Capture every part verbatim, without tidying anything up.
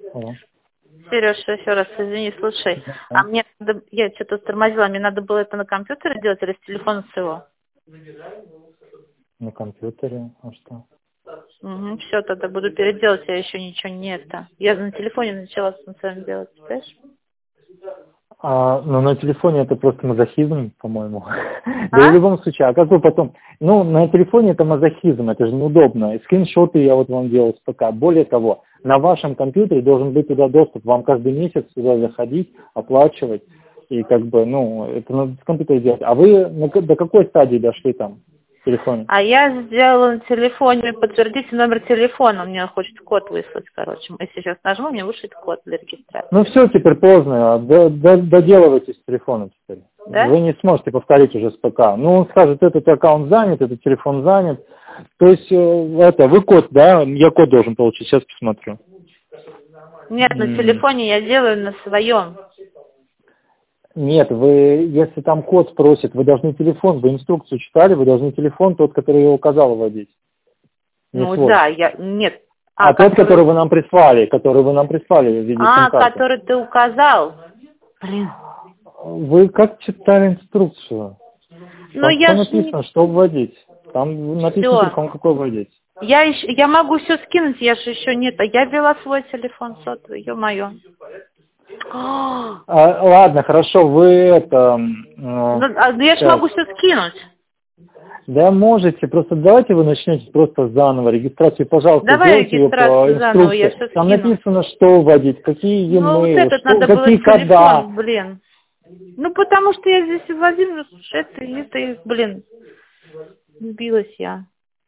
Алло. Сереж, еще раз извини, слушай. Да. А мне надо, я что-то тормозила, мне надо было это на компьютере делать или с телефона своего? На компьютере, а что? Угу, все, тогда буду переделать, я еще ничего не это. Я на телефоне начала с своим делать, знаешь? А, ну, на телефоне это просто мазохизм, по-моему. Да и в А? любом случае, а как вы потом... Ну, на телефоне это мазохизм, это же неудобно. И скриншоты я вот вам делал с ПК. Более того, на вашем компьютере должен быть туда доступ. Вам каждый месяц сюда заходить, оплачивать. И как бы, ну, это надо с компьютера делать. А вы на к- до какой стадии дошли там в телефоне? А я сделала на телефоне, подтвердите номер телефона, он мне хочет код выслать, короче. Если сейчас нажму, мне вышлет код для регистрации. Ну все, теперь поздно, До- до- доделывайте с телефона теперь. Да? Вы не сможете повторить уже с ПК. Ну, он скажет, этот аккаунт занят, этот телефон занят. То есть, э, это, вы код, да? Я код должен получить, сейчас посмотрю. Нет, на М, телефоне я делаю на своем. Нет, вы, если там код спросит, вы должны телефон, вы инструкцию читали, вы должны телефон, тот, который я указал, вводить, не Ну свой. да, я... Нет. А, А тот, который который... вы нам прислали, который вы нам прислали в виде А, сим-карты. который ты указал. Блин. Вы как читали инструкцию? Ну Там все я ж не... написано, что вводить. Там написано Все. телефон, какой вводить. Я, еще, я могу все скинуть, я же еще нет. А я ввела свой телефон сотовый, ё-моё. А, ладно, хорошо, вы это... Ну, м, а я же сейчас. могу все скинуть. Да, можете, просто давайте вы начнете просто заново. Регистрацию, пожалуйста, Давай сделайте ее по регистрацию заново, я инструкции. все Там скину. написано, что вводить, какие Ну, вот e-mail, этот что, надо было какие кода. телефон, блин. Ну, потому что я здесь Владимир, это, это, и, блин, сбилась я.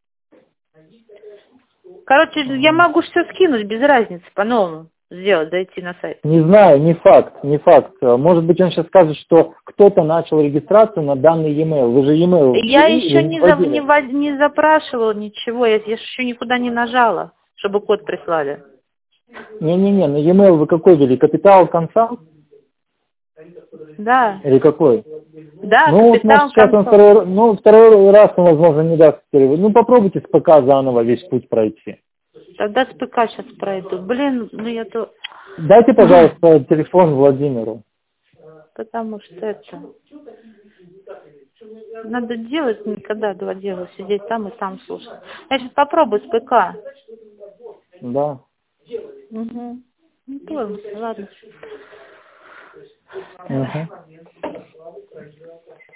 Короче, я могу все скинуть, без разницы, по-новому сделать, зайти на сайт. Не знаю, не факт, не факт. Может быть, он сейчас скажет, что кто-то начал регистрацию на данный e-mail. Вы же e-mail Я ввели или еще не не, за, не, вводили? во- не запрашивала ничего, я, я еще никуда не нажала, чтобы код прислали. Не-не-не, на e-mail вы какой ввели? Капитал конца? Да, Или какой? да, Ну, вот, может, капитал сейчас он концов. второй, ну, второй раз, он, возможно, не даст перевод. Ну, попробуйте с ПК заново весь путь пройти. Тогда с ПК сейчас пройду. Блин, ну я то... Дайте, пожалуйста, телефон Владимиру. Потому что это... Надо делать, никогда два дела, сидеть там и там слушать. Я сейчас попробую с ПК. Да. Угу. Ну, понял, ладно. Угу.